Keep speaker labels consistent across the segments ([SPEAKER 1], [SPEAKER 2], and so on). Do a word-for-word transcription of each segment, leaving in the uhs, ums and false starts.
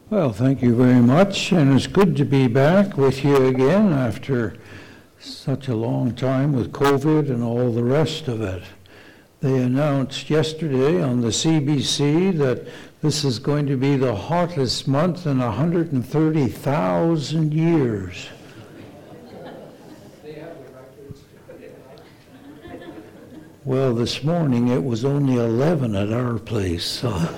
[SPEAKER 1] Well, thank you very much, and it's good to be back with you again after such a long time with COVID and all the rest of it. They announced yesterday on the C B C that this is going to be the hottest month in one hundred thirty thousand years. Well, this morning it was only eleven at our place, so...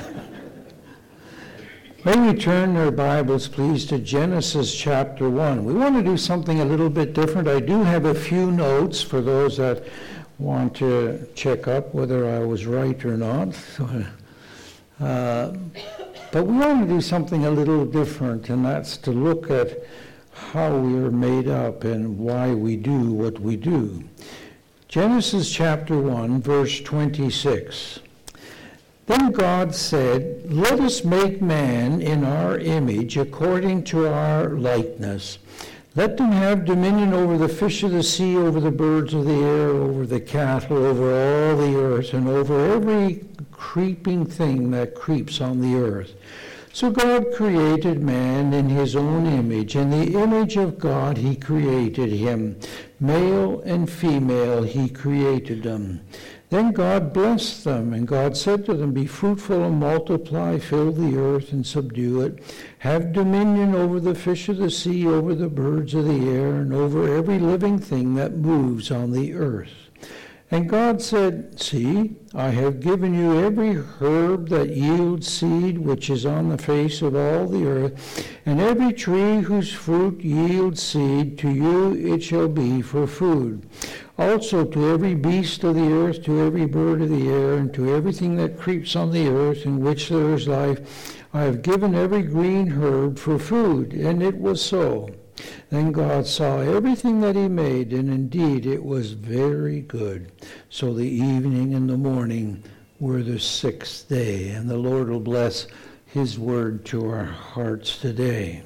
[SPEAKER 1] May we turn our Bibles, please, to Genesis chapter one. We want to do something a little bit different. I do have a few notes for those that want to check up whether I was right or not. Uh, but we want to do something a little different, and that's to look at how we are made up and why we do what we do. Genesis chapter one, verse twenty-six. Then God said, "Let us make man in our image, according to our likeness. Let them have dominion over the fish of the sea, over the birds of the air, over the cattle, over all the earth, and over every creeping thing that creeps on the earth." So God created man in his own image. In the image of God he created him. Male and female he created them. Then God blessed them, and God said to them, "Be fruitful and multiply, fill the earth and subdue it. Have dominion over the fish of the sea, over the birds of the air, and over every living thing that moves on the earth." And God said, "See, I have given you every herb that yields seed, which is on the face of all the earth, and every tree whose fruit yields seed, to you it shall be for food. Also to every beast of the earth, to every bird of the air, and to everything that creeps on the earth, in which there is life, I have given every green herb for food." And it was so. Then God saw everything that he made, and indeed it was very good. So the evening and the morning were the sixth day. And the Lord will bless his word to our hearts today.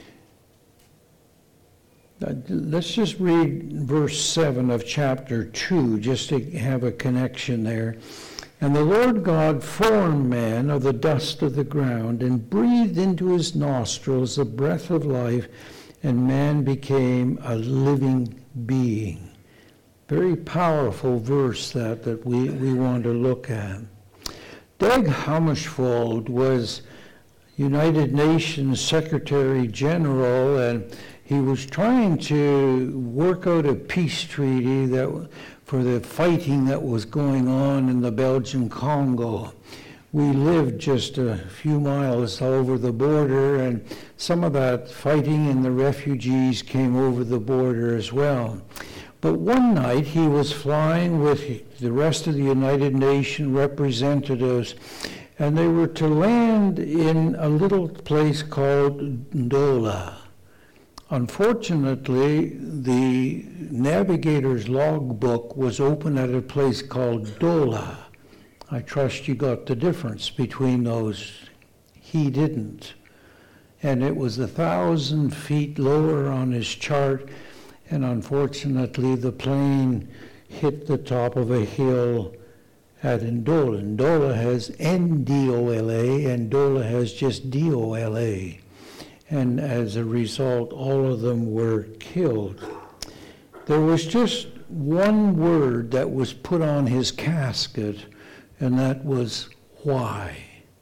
[SPEAKER 1] Let's just read verse seven of chapter two, just to have a connection there. "And the Lord God formed man of the dust of the ground, and breathed into his nostrils the breath of life, and man became a living being." Very powerful verse that, that we, we want to look at. Dag Hammarskjöld was United Nations Secretary General, and he was trying to work out a peace treaty that for the fighting that was going on in the Belgian Congo. We lived just a few miles over the border, and some of that fighting and the refugees came over the border as well. But one night he was flying with the rest of the United Nations representatives, and they were to land in a little place called Ndola. Unfortunately, the navigator's logbook was open at a place called Dola. I trust you got the difference between those. He didn't. And it was a thousand feet lower on his chart, and unfortunately the plane hit the top of a hill at Ndola. Ndola has N D O L A, and Dola has just D O L A. And as a result, all of them were killed. There was just one word that was put on his casket, and that was "why."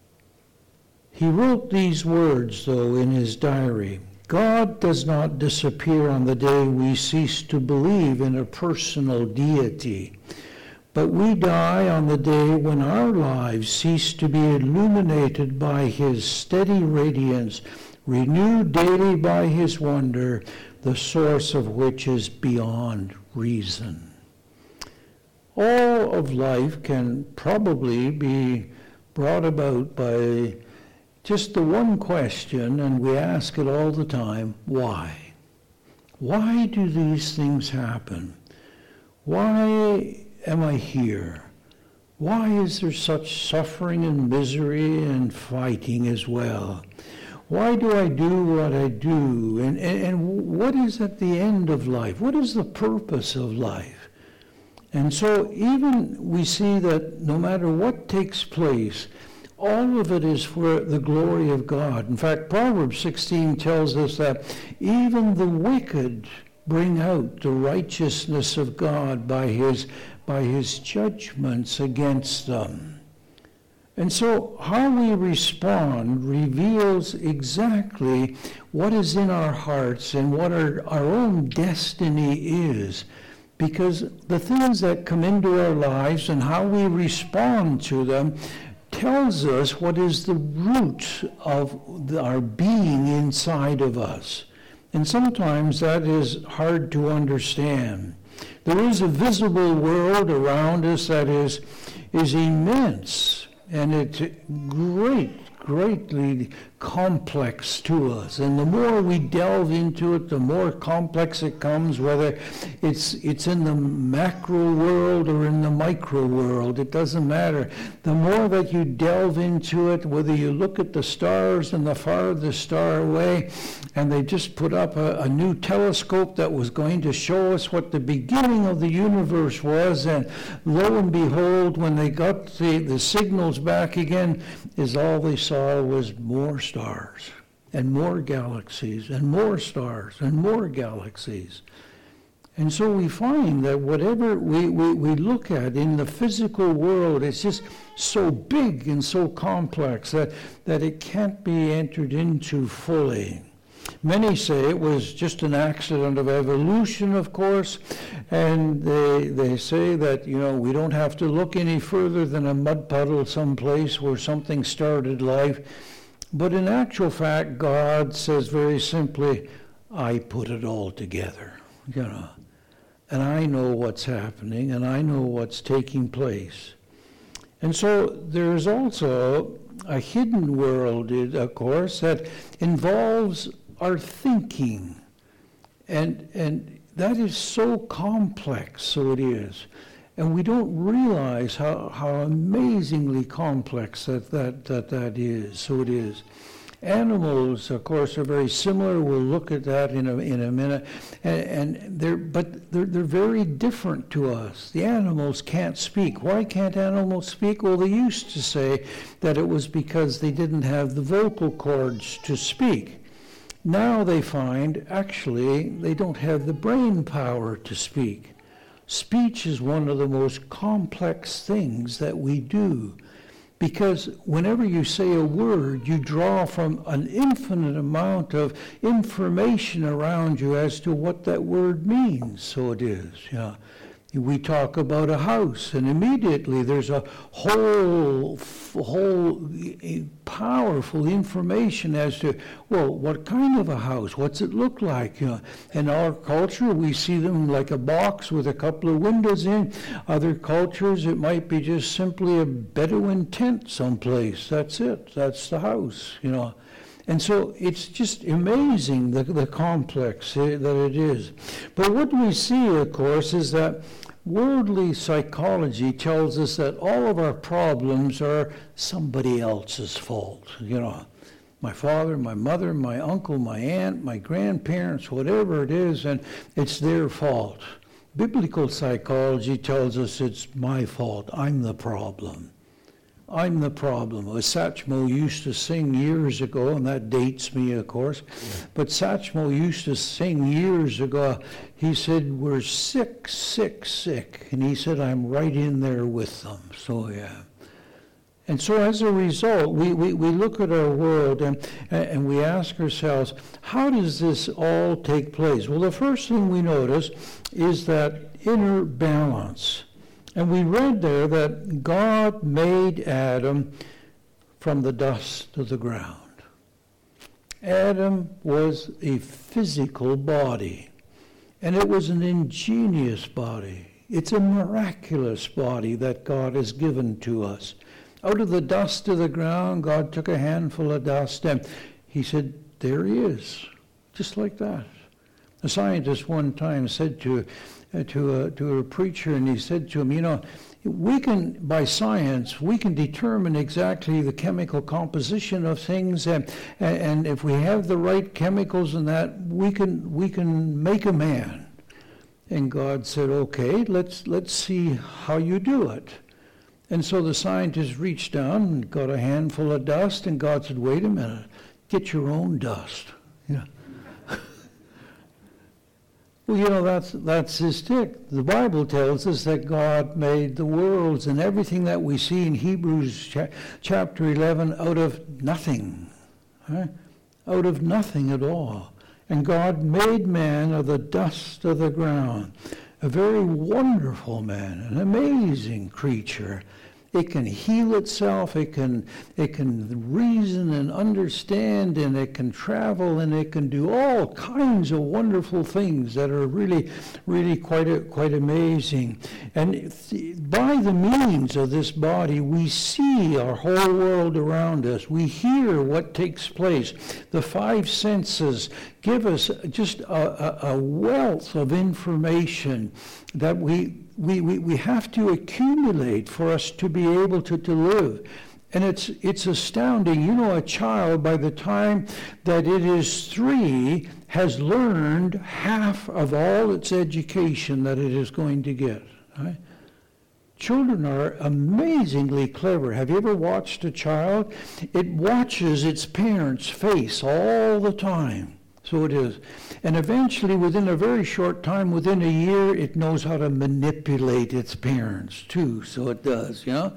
[SPEAKER 1] He wrote these words, though, in his diary. "God does not disappear on the day we cease to believe in a personal deity, but we die on the day when our lives cease to be illuminated by his steady radiance, renewed daily by his wonder, the source of which is beyond reason." All of life can probably be brought about by just the one question, and we ask it all the time: why? Why do these things happen? Why am I here? Why is there such suffering and misery and fighting as well? Why do I do what I do? And, and, and what is at the end of life? What is the purpose of life? And so even we see that no matter what takes place, All of it is for the glory of God. In fact, Proverbs sixteen tells us that even the wicked bring out the righteousness of God by his, by his judgments against them. And so how we respond reveals exactly what is in our hearts and what our, our own destiny is. Because the things that come into our lives and how we respond to them tells us what is the root of the, our being inside of us. And sometimes that is hard to understand. There is a visible world around us that is, is immense, and it's great, greatly complex to us. And the more we delve into it, the more complex it comes, whether it's it's in the macro world or in the micro world. It doesn't matter. The more that you delve into it, whether you look at the stars and the farthest star away, and they just put up a, a new telescope that was going to show us what the beginning of the universe was, and lo and behold, when they got the, the signals back again, is all they saw was more stars. Stars and more galaxies and more stars and more galaxies. And so we find that whatever we, we, we look at in the physical world, it's just so big and so complex that, that it can't be entered into fully. Many say it was just an accident of evolution, of course, and they, they say that, you know, we don't have to look any further than a mud puddle someplace where something started life. But in actual fact, God says very simply, I put it all together, you know, and I know what's happening, and I know what's taking place. And so there's also a hidden world, of course, that involves our thinking, and and that is so complex, so it is. And we don't realize how, how amazingly complex that, that, that that is. So it is. Animals, of course, are very similar. We'll look at that in a in a minute. And, and they're but they're they're very different to us. The animals can't speak. Why can't animals speak? Well, they used to say that it was because they didn't have the vocal cords to speak. Now they find actually they don't have the brain power to speak. Speech is one of the most complex things that we do, because whenever you say a word, you draw from an infinite amount of information around you as to what that word means. So it is, yeah. We talk about a house, and immediately there's a whole, whole powerful information as to, well, what kind of a house? What's it look like? You know, in our culture, we see them like a box with a couple of windows in. Other cultures, it might be just simply a Bedouin tent someplace. That's it. That's the house, you know. And so it's just amazing, the, the complex uh, that it is. But what we see, of course, is that worldly psychology tells us that all of our problems are somebody else's fault. You know, my father, my mother, my uncle, my aunt, my grandparents, whatever it is, and it's their fault. Biblical psychology tells us it's my fault. I'm the problem. I'm the problem. Satchmo used to sing years ago, and that dates me, of course, but Satchmo used to sing years ago, he said, we're sick, sick, sick. And he said, I'm right in there with them. So, yeah. And so as a result, we, we, we look at our world and, and we ask ourselves, how does this all take place? Well, the first thing we notice is that inner balance. And we read there that God made Adam from the dust of the ground. Adam was a physical body, and it was an ingenious body. It's a miraculous body that God has given to us. Out of the dust of the ground, God took a handful of dust, and he said, there he is, just like that. A scientist one time said to to a, to a preacher, and he said to him, you know, we can, by science, we can determine exactly the chemical composition of things, and, and if we have the right chemicals and that, we can we can make a man. And God said, okay, let's let's see how you do it. And so the scientists reached down and got a handful of dust, and God said, wait a minute, get your own dust. Yeah. Well, you know, that's that's his stick. The Bible tells us that God made the worlds and everything that we see in Hebrews cha- chapter eleven out of nothing. Right? Out of nothing at all. And God made man of the dust of the ground. A very wonderful man, an amazing creature. It can heal itself, it can it can reason and understand, and it can travel, and it can do all kinds of wonderful things that are really, really quite a, quite amazing. And by the means of this body, we see our whole world around us. We hear what takes place. The five senses give us just a, a, a wealth of information that we We, we, we have to accumulate for us to be able to, to live. And it's it's astounding. You know, a child, by the time that it is three, has learned half of all its education that it is going to get. Right? Children are amazingly clever. Have you ever watched a child? It watches its parents' face all the time. So it is. And eventually, within a very short time, within a year, it knows how to manipulate its parents, too. So it does, you know,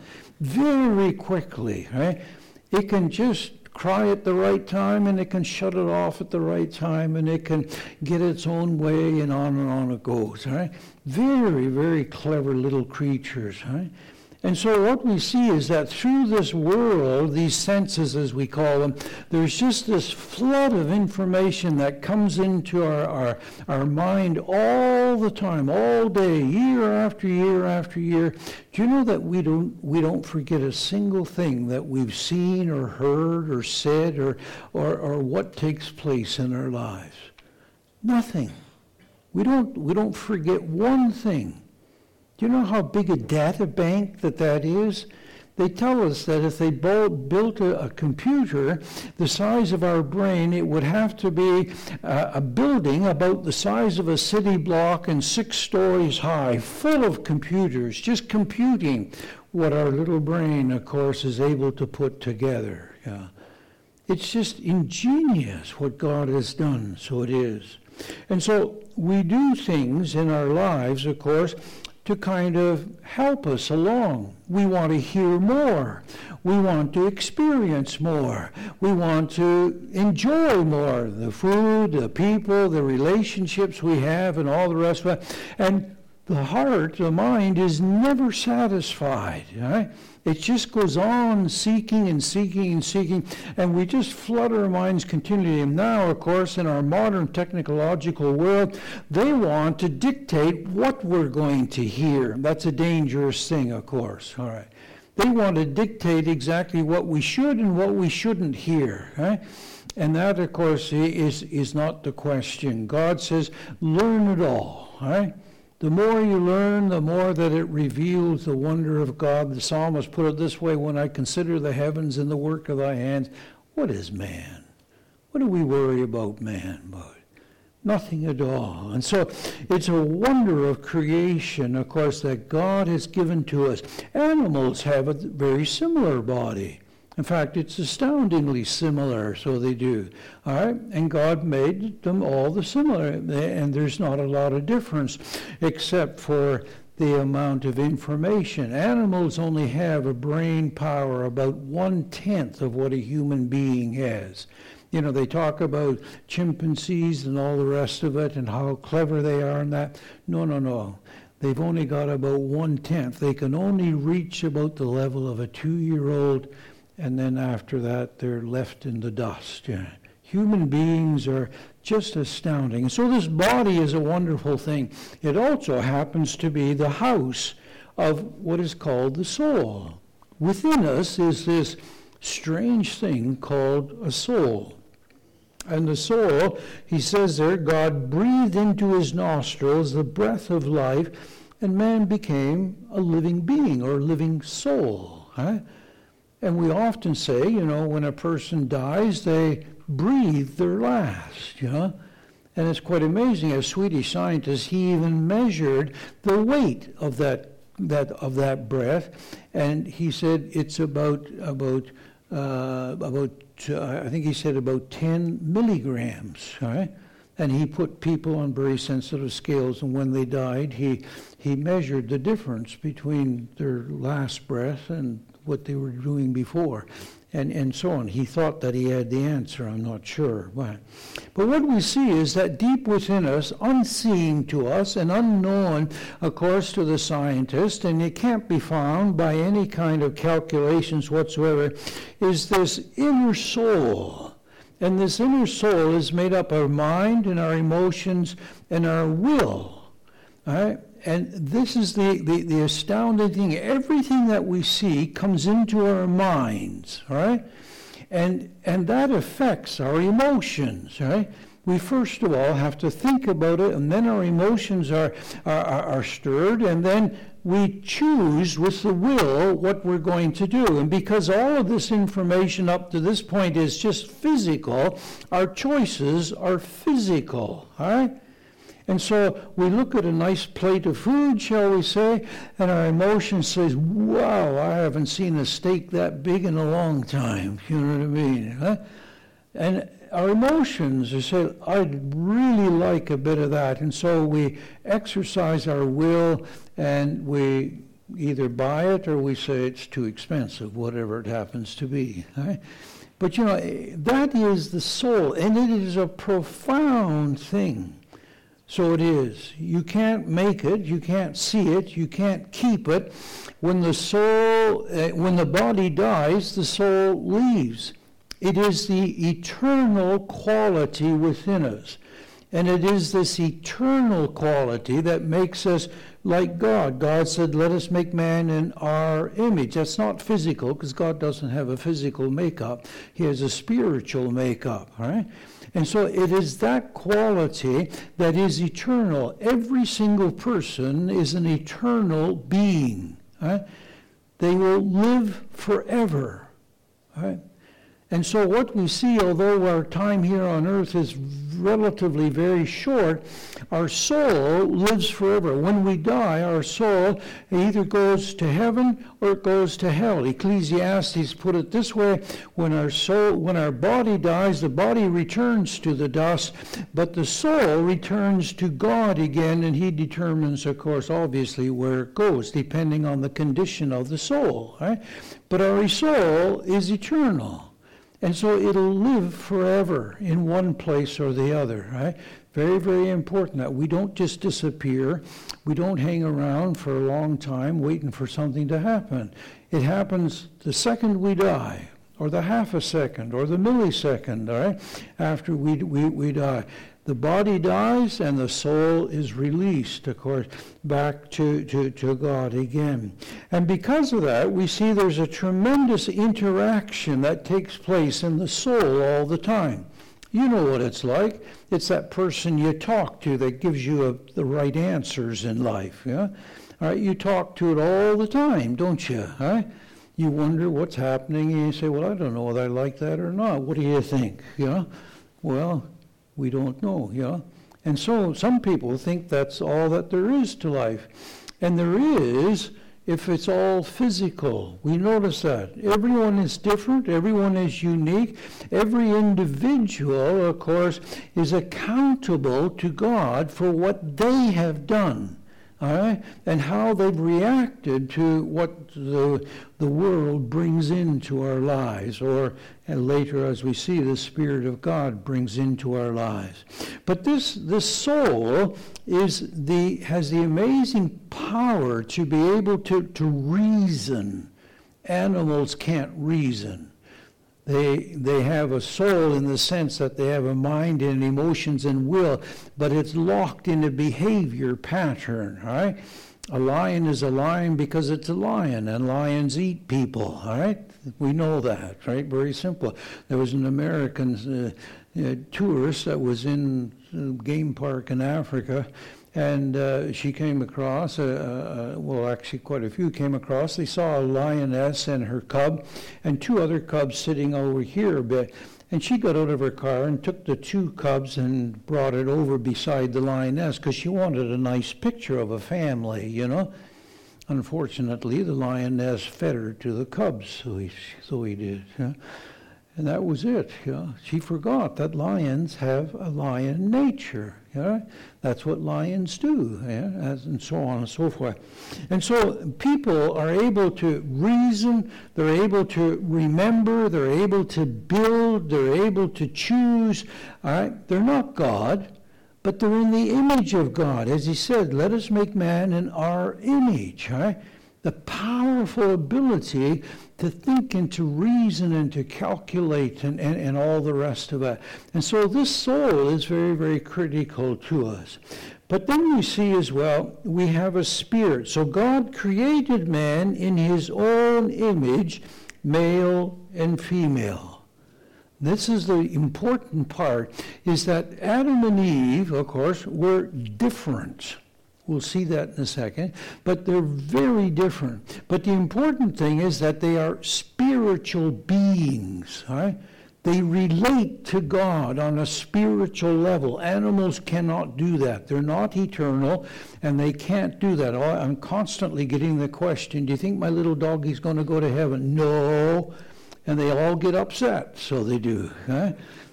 [SPEAKER 1] very quickly, right? It can just cry at the right time, and it can shut it off at the right time, and it can get its own way, and on and on it goes, right? Very, very clever little creatures, right? And so what we see is that through this world, these senses as we call them, there's just this flood of information that comes into our, our, our mind all the time, all day, year after year after year. Do you know that we don't we don't forget a single thing that we've seen or heard or said or or, or what takes place in our lives? Nothing. We don't we don't forget one thing. Do you know how big a data bank that that is? They tell us that if they built a, a computer the size of our brain, it would have to be a, a building about the size of a city block and six stories high, full of computers, just computing what our little brain, of course, is able to put together. Yeah. It's just ingenious what God has done, so it is. And so we do things in our lives, of course, to kind of help us along. We want to hear more. We want to experience more. We want to enjoy more. The food, the people, the relationships we have, and all the rest of it. And the heart, the mind, is never satisfied. Right? It just goes on seeking and seeking and seeking, and we just flood our minds continually. And now, of course, in our modern technological world, they want to dictate what we're going to hear. That's a dangerous thing, of course. All right. They want to dictate exactly what we should and what we shouldn't hear. Right? And that, of course, is, is not the question. God says, learn it all. Right? The more you learn, the more that it reveals the wonder of God. The psalmist put it this way, when I consider the heavens and the work of thy hands, what is man? What do we worry about man? But nothing at all. And so it's a wonder of creation, of course, that God has given to us. Animals have a very similar body. In fact, it's astoundingly similar, so they do. All right? And God made them all the similar, and there's not a lot of difference except for the amount of information. Animals only have a brain power about one-tenth of what a human being has. You know, they talk about chimpanzees and all the rest of it and how clever they are and that. No, no, no. They've only got about one-tenth. They can only reach about the level of a two-year-old, and then after that, they're left in the dust. Yeah. Human beings are just astounding. So this body is a wonderful thing. It also happens to be the house of what is called the soul. Within us is this strange thing called a soul. And the soul, he says there, God breathed into his nostrils the breath of life, and man became a living being or living soul. Right? And we often say, you know, when a person dies, they breathe their last, you know. And it's quite amazing. A Swedish scientist, he even measured the weight of that that of that breath, and he said it's about about uh, about uh, I think he said about ten milligrams, right? And he put people on very sensitive scales, and when they died, he he measured the difference between their last breath and what they were doing before, and, and so on. He thought that he had the answer, I'm not sure. But, but what we see is that deep within us, unseen to us and unknown, of course, to the scientist, and it can't be found by any kind of calculations whatsoever, is this inner soul. And this inner soul is made up of our mind and our emotions and our will. All right? And this is the, the, the astounding thing. Everything that we see comes into our minds, all right? And, and that affects our emotions, right? We first of all have to think about it, and then our emotions are, are, are stirred, and then we choose with the will what we're going to do. And because all of this information up to this point is just physical, our choices are physical, all right? And so we look at a nice plate of food, shall we say, and our emotion says, wow, I haven't seen a steak that big in a long time. You know what I mean? Huh? And our emotions say, I'd really like a bit of that. And so we exercise our will, and we either buy it or we say it's too expensive, whatever it happens to be. Right? But, you know, that is the soul, and it is a profound thing. So it is. You can't make it. You can't see it. You can't keep it. When the soul, uh, when the body dies, the soul leaves. It is the eternal quality within us. And it is this eternal quality that makes us like God. God said, let us make man in our image. That's not physical, because God doesn't have a physical makeup. He has a spiritual makeup, all right? And so it is that quality that is eternal. Every single person is an eternal being. Right? They will live forever. Right? And so what we see, although our time here on earth is relatively very short, our soul lives forever. When we die, our soul either goes to heaven or it goes to hell. Ecclesiastes put it this way: when our soul, when our body dies, the body returns to the dust, but the soul returns to God again, and he determines, of course, obviously, where it goes, depending on the condition of the soul. Right? But our soul is eternal. And so it'll live forever in one place or the other, right? Very, very important that we don't just disappear. We don't hang around for a long time waiting for something to happen. It happens the second we die, or the half a second, or the millisecond, all right, after we, we, we die. The body dies and the soul is released, of course, back to, to, to God again. And because of that, we see there's a tremendous interaction that takes place in the soul all the time. You know what it's like. It's that person you talk to that gives you a, the right answers in life. Yeah? All right, you talk to it all the time, don't you? Huh? You wonder what's happening, and you say, well, I don't know whether I like that or not. What do you think? Yeah? Well, we don't know, yeah? And so some people think that's all that there is to life. And there is, if it's all physical. We notice that. Everyone is different. Everyone is unique. Every individual, of course, is accountable to God for what they have done. All right? And how they've reacted to what the, the world brings into our lives, or and later, as we see, the Spirit of God brings into our lives. But this, this soul is the, has the amazing power to be able to, to reason. Animals can't reason. They, they have a soul in the sense that they have a mind and emotions and will, but it's locked in a behavior pattern, all right? A lion is a lion because it's a lion, and lions eat people, all right? We know that, right? Very simple. There was an American uh, uh, tourist that was in a game park in Africa, and uh, she came across, uh, uh, well, actually quite a few came across. They saw a lioness and her cub, and two other cubs sitting over here a bit. And she got out of her car and took the two cubs and brought it over beside the lioness because she wanted a nice picture of a family, you know. Unfortunately, the lioness fed her to the cubs, so he, so he did. Yeah? And that was it. Yeah? She forgot that lions have a lion nature. Yeah? That's what lions do, yeah? As, and so on and so forth. And so people are able to reason, they're able to remember, they're able to build, they're able to choose. All right? They're not God, but they're in the image of God. As he said, let us make man in our image. Right? The powerful ability to think and to reason and to calculate and, and, and all the rest of it. And so this soul is very, very critical to us. But then we see as well, we have a spirit. So God created man in his own image, male and female. This is the important part, is that Adam and Eve, of course, were different. We'll see that in a second, but they're very different. But the important thing is that they are spiritual beings, right? They relate to God on a spiritual level. Animals cannot do that. They're not eternal, and they can't do that. I'm constantly getting the question, do you think my little doggy's going to go to heaven? No. And they all get upset, so they do. Right?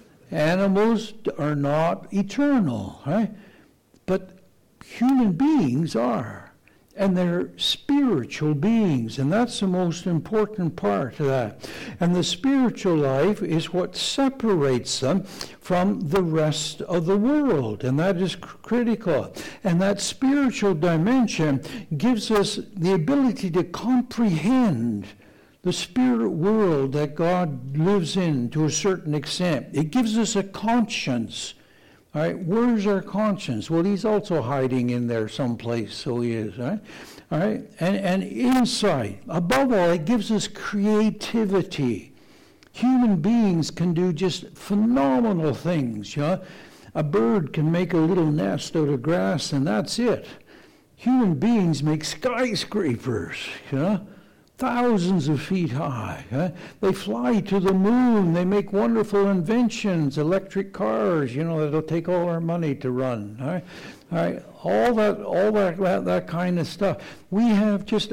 [SPEAKER 1] Animals are not eternal, right? But human beings are, and they're spiritual beings, and that's the most important part of that. And the spiritual life is what separates them from the rest of the world, and that is cr- critical. And that spiritual dimension gives us the ability to comprehend the spirit world that God lives in to a certain extent. It gives us a conscience. All right, where's our conscience? Well, he's also hiding in there someplace, so he is. Right? All right, and, and insight. Above all, it gives us creativity. Human beings can do just phenomenal things. You know? A bird can make a little nest out of grass, and that's it. Human beings make skyscrapers, you know? Thousands of feet high. Huh? They fly to the moon. They make wonderful inventions, electric cars, you know, that'll take all our money to run. All right? All right? All that, all that, that, that kind of stuff. We have just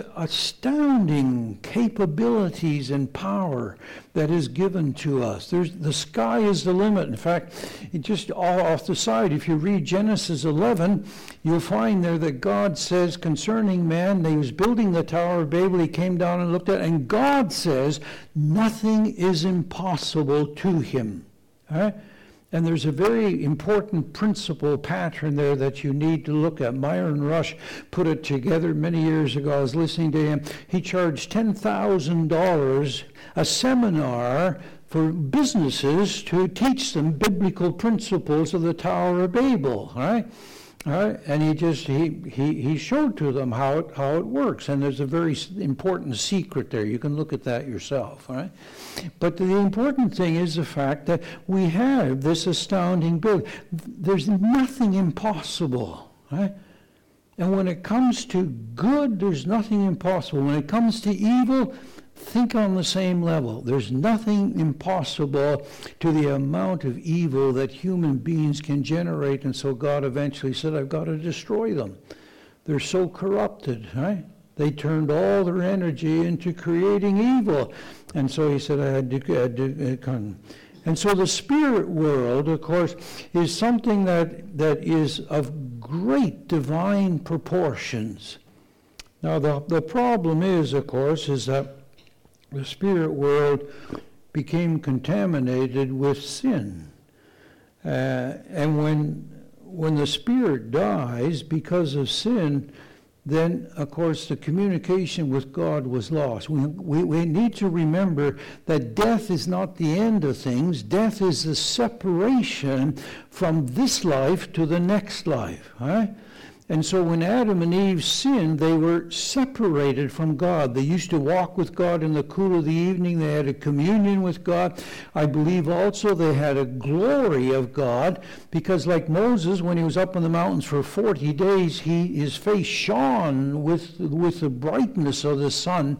[SPEAKER 1] astounding capabilities and power that is given to us. There's, the sky is the limit. In fact, it just all off the side, if you read Genesis eleven, you'll find there that God says concerning man, that he was building the Tower of Babel, he came down and looked at it, and God says, nothing is impossible to him. All right? And there's a very important principle pattern there that you need to look at. Myron Rush put it together many years ago. I was listening to him. He charged ten thousand dollars a seminar for businesses to teach them biblical principles of the Tower of Babel. All right? All right, and he just he, he he showed to them how it how it works, and there's a very important secret there. You can look at that yourself. All right, but the important thing is the fact that we have this astounding build. There's nothing impossible. Right, and when it comes to good, there's nothing impossible. When it comes to evil, think on the same level. There's nothing impossible to the amount of evil that human beings can generate, and so God eventually said, I've got to destroy them. They're so corrupted, right? They turned all their energy into creating evil. And so he said, I had to, I had to come. And so the spirit world, of course, is something that, that is of great divine proportions. Now, the, the problem is, of course, is that the spirit world became contaminated with sin. Uh, and when when the spirit dies because of sin, then, of course, the communication with God was lost. We, we, we need to remember that death is not the end of things. Death is the separation from this life to the next life. Right? And so when Adam and Eve sinned, they were separated from God. They used to walk with God in the cool of the evening. They had a communion with God. I believe also they had a glory of God, because like Moses, when he was up in the mountains for forty days, he his face shone with, with the brightness of the sun.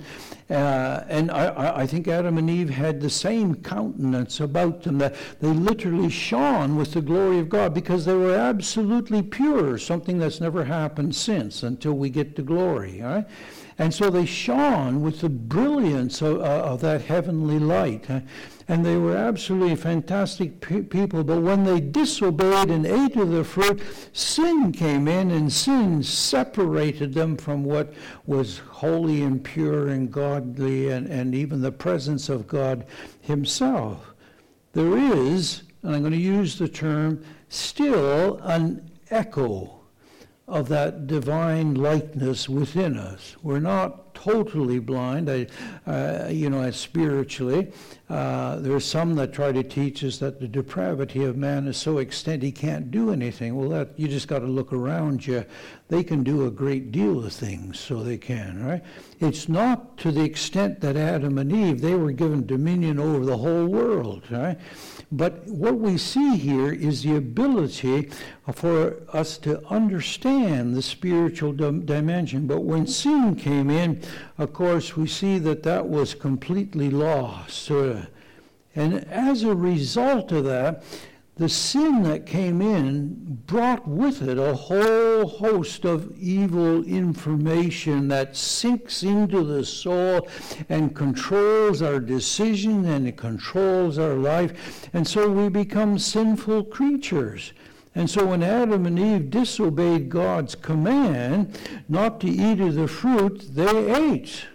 [SPEAKER 1] Uh, and I, I think Adam and Eve had the same countenance about them, that they literally shone with the glory of God because they were absolutely pure, something that's never ever happened since until we get to glory. All right? And so they shone with the brilliance of, uh, of that heavenly light. Uh, and they were absolutely fantastic pe- people. But when they disobeyed and ate of the fruit, sin came in, and sin separated them from what was holy and pure and godly, and, and even the presence of God himself. There is, and I'm going to use the term, still an echo of that divine likeness within us. We're not totally blind, I, uh, you know, spiritually. Uh, there are some that try to teach us that the depravity of man is so extent he can't do anything. Well, that you just got to look around you. They can do a great deal of things, so they can, right? It's not to the extent that Adam and Eve, they were given dominion over the whole world, right? But what we see here is the ability for us to understand the spiritual dim- dimension. But when sin came in, of course, we see that that was completely lost. Uh, and as a result of that, the sin that came in brought with it a whole host of evil information that sinks into the soul and controls our decision, and it controls our life. And so we become sinful creatures. And so when Adam and Eve disobeyed God's command not to eat of the fruit, they ate.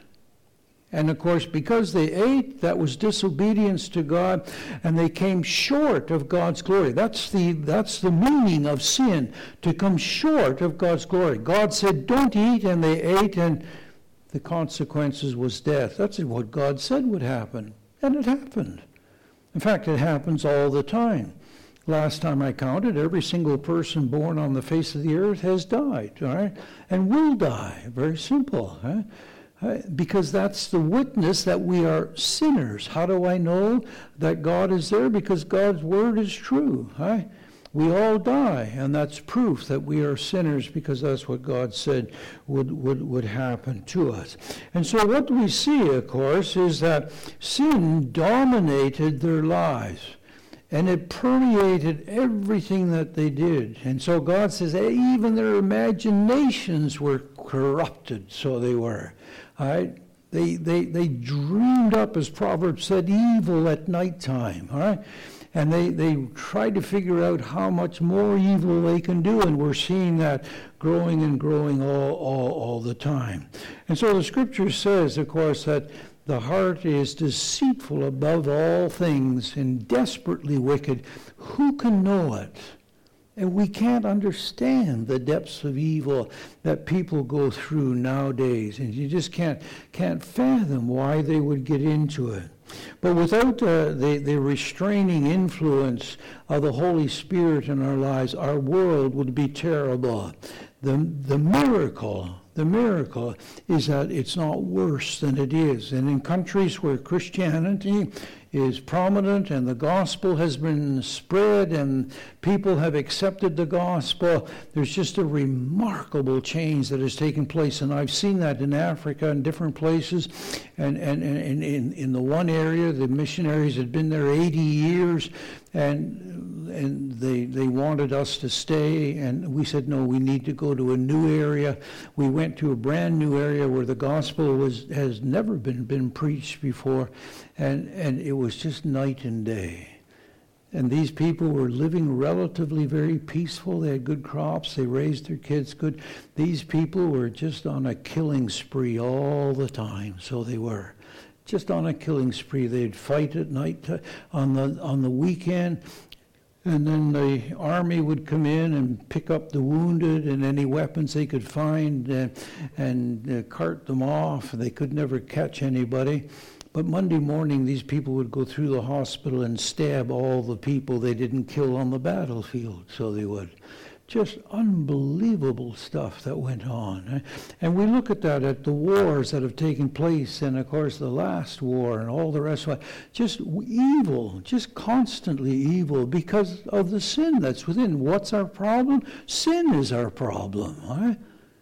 [SPEAKER 1] And of course, because they ate, that was disobedience to God, and they came short of God's glory. That's the that's the meaning of sin, to come short of God's glory. God said, don't eat, and they ate, and the consequences was death. That's what God said would happen, and it happened. In fact, it happens all the time. Last time I counted, every single person born on the face of the earth has died, all right, and will die. Very simple, huh? Because that's the witness that we are sinners. How do I know that God is there? Because God's word is true. Right? We all die, and that's proof that we are sinners, because that's what God said would, would, would happen to us. And so what we see, of course, is that sin dominated their lives. And it permeated everything that they did. And so God says, hey, even their imaginations were corrupted, so they were. All right? They, they, they dreamed up, as Proverbs said, evil at nighttime. All right? And they, they tried to figure out how much more evil they can do, and we're seeing that growing and growing all, all, all the time. And so the Scripture says, of course, that the heart is deceitful above all things and desperately wicked. Who can know it? And we can't understand the depths of evil that people go through nowadays. And you just can't can't fathom why they would get into it. But without uh, the, the restraining influence of the Holy Spirit in our lives, our world would be terrible. The, the miracle The miracle is that it's not worse than it is. And in countries where Christianity is prominent and the gospel has been spread and people have accepted the gospel, there's just a remarkable change that has taken place. And I've seen that in Africa and different places. And, and, and in, in the one area, the missionaries had been there eighty years, and and they they wanted us to stay, and we said, no, we need to go to a new area. We went to a brand new area where the gospel was has never been, been preached before, and, and it was just night and day. And these people were living relatively very peaceful. They had good crops. They raised their kids good. These people were just on a killing spree all the time, so they were. Just on a killing spree. They'd fight at night to, on the on the weekend. And then the army would come in and pick up the wounded and any weapons they could find uh, and uh, cart them off. They could never catch anybody. But Monday morning, these people would go through the hospital and stab all the people they didn't kill on the battlefield, so they would. Just unbelievable stuff that went on. And we look at that, at the wars that have taken place, and of course the last war and all the rest of it. Just evil, just constantly evil because of the sin that's within. What's our problem? Sin is our problem. Right?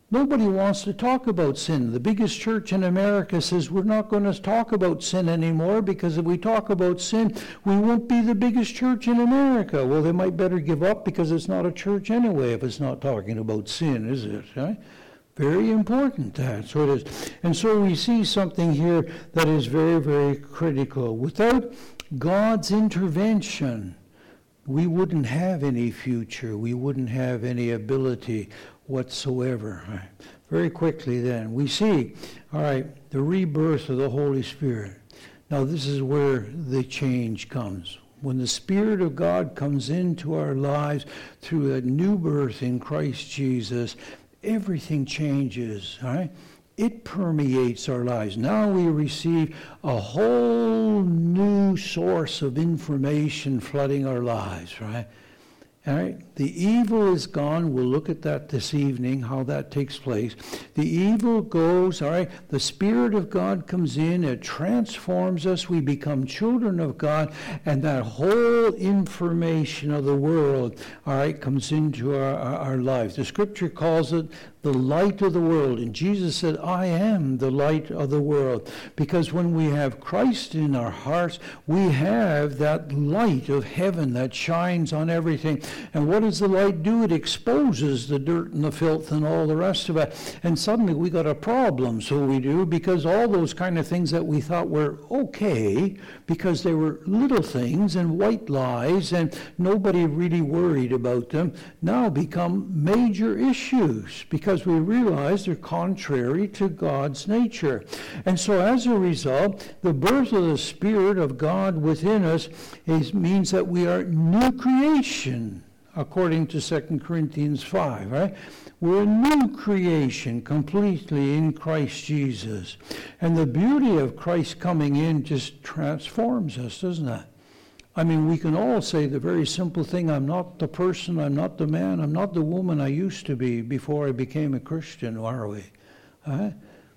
[SPEAKER 1] Nobody wants to talk about sin. The biggest church in America says we're not going to talk about sin anymore because if we talk about sin, we won't be the biggest church in America. Well, they might better give up because it's not a church anyway if it's not talking about sin, is it? Right? Very important, that's what it is. And so we see something here that is very, very critical. Without God's intervention, we wouldn't have any future. We wouldn't have any ability whatsoever. All right. Very quickly then, we see, all right, the rebirth of the Holy Spirit. Now this is where the change comes. When the Spirit of God comes into our lives through a new birth in Christ Jesus, everything changes, all right? It permeates our lives. Now we receive a whole new source of information flooding our lives, right? All right, the evil is gone. We'll look at that this evening, how that takes place. The evil goes, all right, the Spirit of God comes in, it transforms us, we become children of God, and that whole information of the world, all right, comes into our, our, our lives. The Scripture calls it the light of the world. And Jesus said, I am the light of the world. Because when we have Christ in our hearts, we have that light of heaven that shines on everything. And what does the light do? It exposes the dirt and the filth and all the rest of it. And suddenly we got a problem, so we do, because all those kind of things that we thought were okay, because they were little things and white lies and nobody really worried about them, now become major issues because Because we realize they're contrary to God's nature. And so as a result, the birth of the Spirit of God within us is, means that we are new creation, according to Second Corinthians five, right? We're a new creation completely in Christ Jesus. And the beauty of Christ coming in just transforms us, doesn't it? I mean, we can all say the very simple thing, I'm not the person, I'm not the man, I'm not the woman I used to be before I became a Christian, are we? Uh,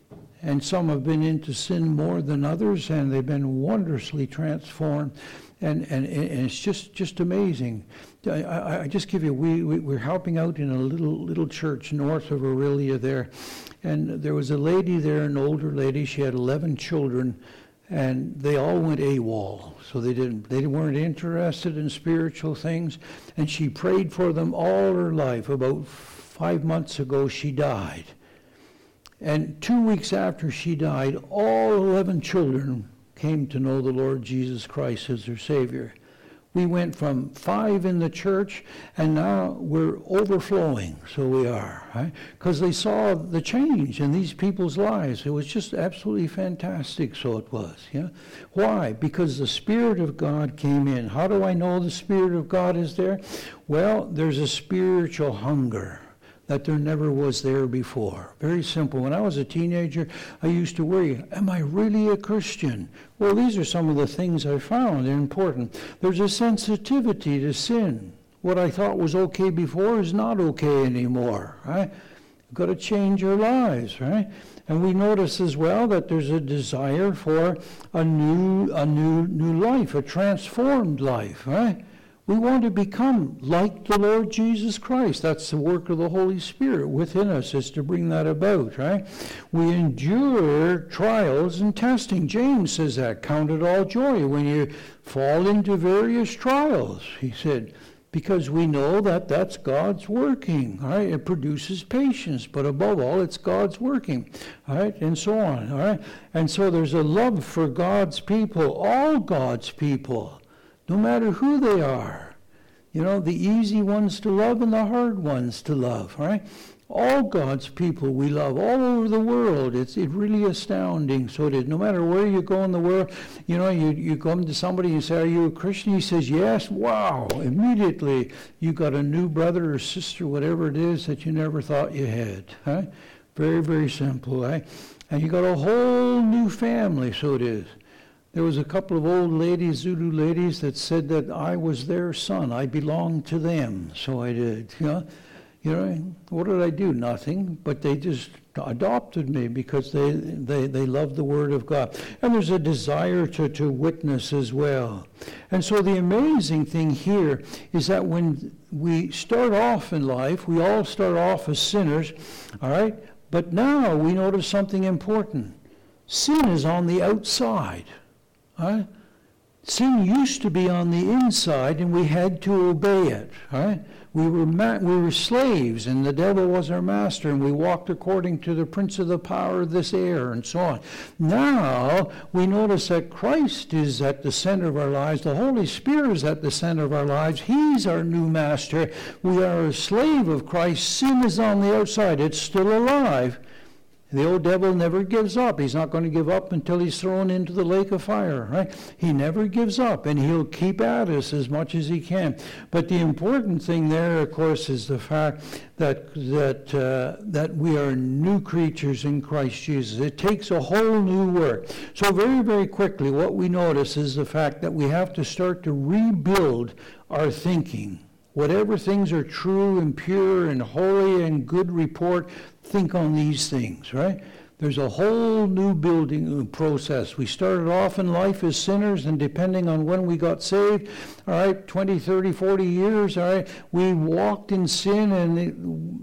[SPEAKER 1] and some have been into sin more than others, and they've been wondrously transformed. And, and, and it's just, just amazing. I, I, I just give you, we, we, we're helping out in a little little church north of Aurelia there. And there was a lady there, an older lady, she had eleven children, and they all went AWOL. So they didn't, they weren't interested in spiritual things. And she prayed for them all her life. About five months ago, she died. And two weeks after she died, all eleven children came to know the Lord Jesus Christ as their Savior. We went from five in the church, and now we're overflowing, so we are, right? Because they saw the change in these people's lives. It was just absolutely fantastic, so it was, yeah? Why? Because the Spirit of God came in. How do I know the Spirit of God is there? Well, there's a spiritual hunger that there never was there before. Very simple. When I was a teenager, I used to worry, am I really a Christian? Well, these are some of the things I found. They're important. There's a sensitivity to sin. What I thought was okay before is not okay anymore, right? We've got to change our lives, right? And we notice as well that there's a desire for a new, a new, new life, a transformed life, right? We want to become like the Lord Jesus Christ. That's the work of the Holy Spirit within us, is to bring that about, right? We endure trials and testing. James says that, count it all joy when you fall into various trials, he said, because we know that that's God's working, all right? It produces patience, but above all, it's God's working, all right? And so on, all right? And so there's a love for God's people, all God's people, no matter who they are. You know, the easy ones to love and the hard ones to love, right? All God's people we love all over the world. It's it really astounding. So it is. No matter where you go in the world, you know, you, you come to somebody and you say, are you a Christian? He says, yes. Wow. Immediately you got a new brother or sister, whatever it is, that you never thought you had. Right? Very, very simple. Right? And you got a whole new family, so it is. There was a couple of old ladies, Zulu ladies, that said that I was their son. I belonged to them, so I did. You know, You know, what did I do? Nothing. But they just adopted me because they, they, they love the Word of God. And there's a desire to, to witness as well. And so the amazing thing here is that when we start off in life, we all start off as sinners, all right? But now we notice something important. Sin is on the outside, all right? Sin used to be on the inside, and we had to obey it, all right? We were ma- we were slaves, and the devil was our master, and we walked according to the prince of the power of this air, and so on. Now, we notice that Christ is at the center of our lives. The Holy Spirit is at the center of our lives. He's our new master. We are a slave of Christ. Sin is on the outside. It's still alive. The old devil never gives up. He's not going to give up until he's thrown into the lake of fire, right? He never gives up, and he'll keep at us as much as he can. But the important thing there, of course, is the fact that that uh, that we are new creatures in Christ Jesus. It takes a whole new work. So very, very quickly, what we notice is the fact that we have to start to rebuild our thinking. Whatever things are true and pure and holy and good report, think on these things, right? There's a whole new building process. We started off in life as sinners, and depending on when we got saved, all right, twenty, thirty, forty years, all right, we walked in sin, and it,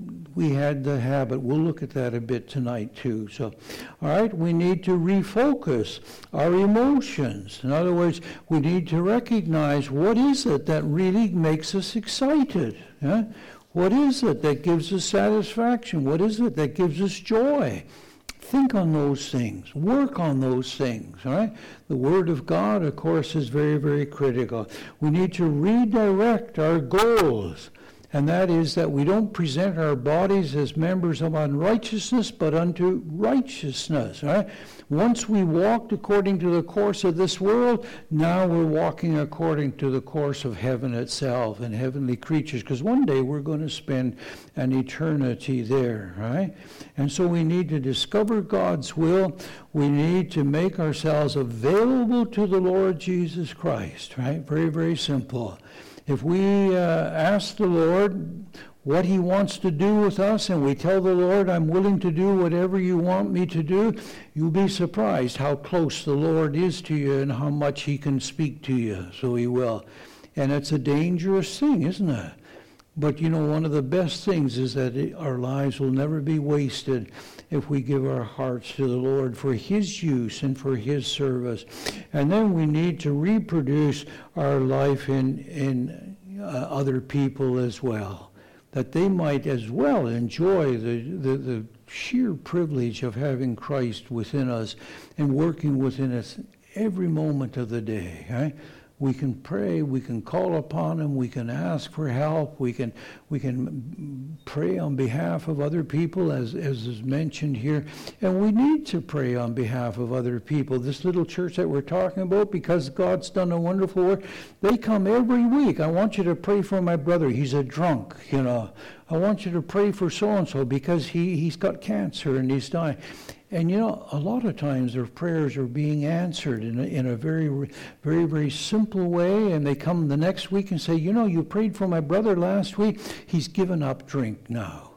[SPEAKER 1] we had the habit. We'll look at that a bit tonight too. So, all right, we need to refocus our emotions. In other words, we need to recognize what is it that really makes us excited. Huh? What is it that gives us satisfaction? What is it that gives us joy? Think on those things. Work on those things. All right? The Word of God, of course, is very, very critical. We need to redirect our goals. And that is that we don't present our bodies as members of unrighteousness, but unto righteousness. Right? Once we walked according to the course of this world, now we're walking according to the course of heaven itself and heavenly creatures, because one day we're going to spend an eternity there, right? And so we need to discover God's will. We need to make ourselves available to the Lord Jesus Christ, right? Very, very simple. If we uh, ask the Lord what he wants to do with us, and we tell the Lord, I'm willing to do whatever you want me to do, you'll be surprised how close the Lord is to you and how much he can speak to you. So he will. And it's a dangerous thing, isn't it? But, you know, one of the best things is that it, our lives will never be wasted if we give our hearts to the Lord for his use and for his service. And then we need to reproduce our life in, in uh, other people as well, that they might as well enjoy the, the, the sheer privilege of having Christ within us and working within us every moment of the day, right? We can pray, we can call upon him, we can ask for help, we can we can pray on behalf of other people, as, as is mentioned here. And we need to pray on behalf of other people. This little church that we're talking about, because God's done a wonderful work, they come every week. I want you to pray for my brother. He's a drunk, you know. I want you to pray for so-and-so because he, he's got cancer and he's dying. And, you know, a lot of times their prayers are being answered in a, in a very, very, very simple way. And they come the next week and say, you know, you prayed for my brother last week. He's given up drink now.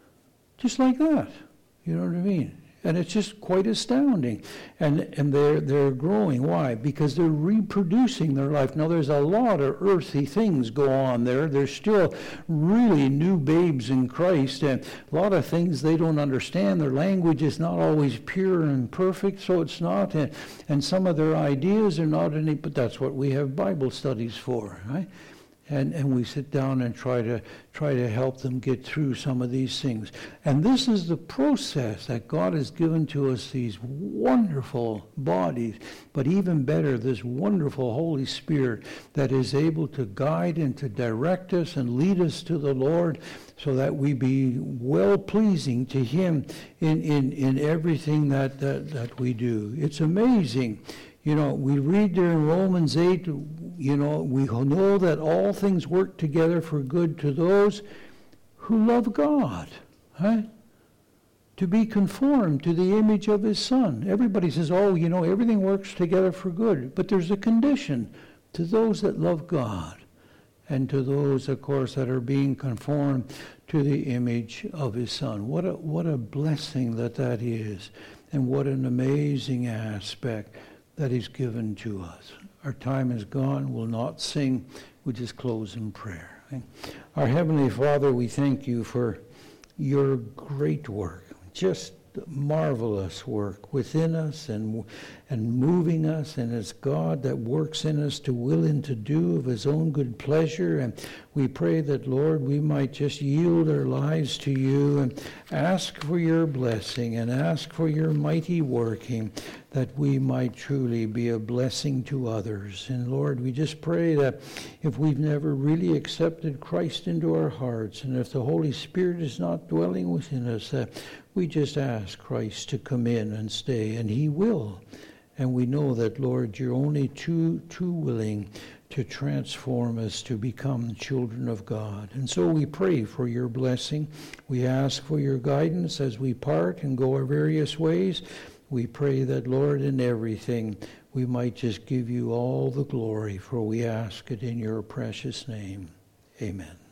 [SPEAKER 1] Just like that. You know what I mean? And it's just quite astounding. And and they're they're growing. Why? Because they're reproducing their life. Now, there's a lot of earthly things go on there. There's still really new babes in Christ, and a lot of things they don't understand. Their language is not always pure and perfect, so it's not. And, and some of their ideas are not any, but that's what we have Bible studies for, right? And and we sit down and try to try to help them get through some of these things. And this is the process that God has given to us, these wonderful bodies, but even better, this wonderful Holy Spirit that is able to guide and to direct us and lead us to the Lord so that we be well-pleasing to him in, in, in everything that, that, that we do. It's amazing. You know, we read there in Romans eight, you know, we know that all things work together for good to those who love God, right? To be conformed to the image of his Son. Everybody says, oh, you know, everything works together for good. But there's a condition to those that love God. and to those, of course, that are being conformed to the image of his Son. What a, what a blessing that that is, and what an amazing aspect that he's given to us. Our time is gone. We'll not sing. We'll just close in prayer. Our Heavenly Father, we thank you for your great work, just marvelous work within us and and moving us, and it's God that works in us to will and to do of his own good pleasure. And we pray that, Lord, we might just yield our lives to you and ask for your blessing and ask for your mighty working, that we might truly be a blessing to others. And Lord, we just pray that if we've never really accepted Christ into our hearts, and if the Holy Spirit is not dwelling within us, that we just ask Christ to come in and stay, and he will. And we know that, Lord, you're only too, too willing to transform us to become children of God. And so we pray for your blessing. We ask for your guidance as we part and go our various ways. We pray that, Lord, in everything, we might just give you all the glory, for we ask it in your precious name. Amen.